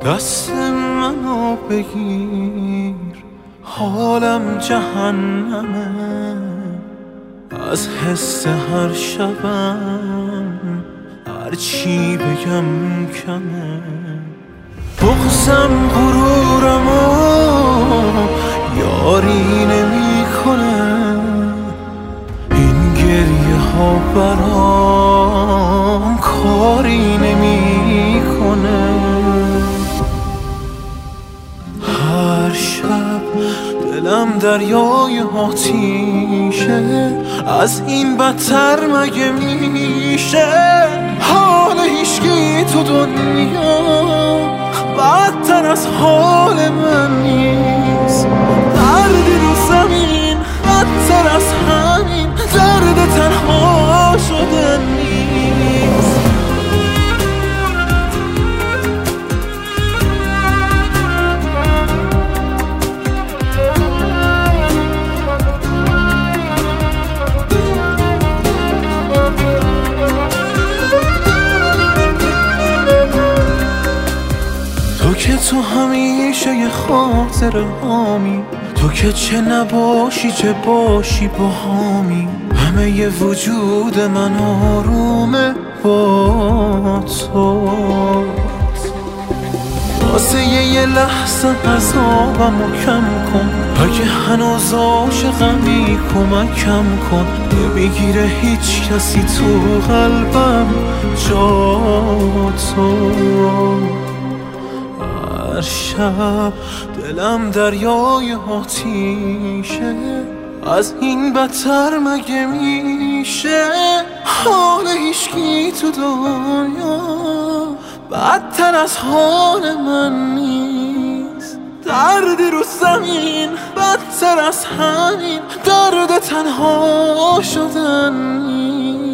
دست منو بگیر، حالم جهنمه، از حس هر شبم هر چی بگم کمه. بغضم غرورمو یاری نمیکنه، این گریه ها برام کاری نمیکنه. هر شب دلم دریای آتیشه، از این بدتر مگه میشه؟ حال هیچکی تو دنیا بدتر از حال من نیست. دردی رو زمین بدتر از همین درد تنها شدن نیست. تو که تو همیشه یه خاطر هامی، تو که چه نباشی چه باشی با هامی. همه ی وجود من آرومه با تو. واسه یه لحظه عذابمو کم کن، اگه هنوز عاشقمی کمکم کن. نمیگیره هیچ کسی تو قلبم جا تو. هر شب دلم دریای آتیشه، از این بدتر مگه میشه؟ حال هیچکی تو دنیا بدتر از حال من نیست. دردی رو زمین بدتر از همین درد تنها شدن نیست.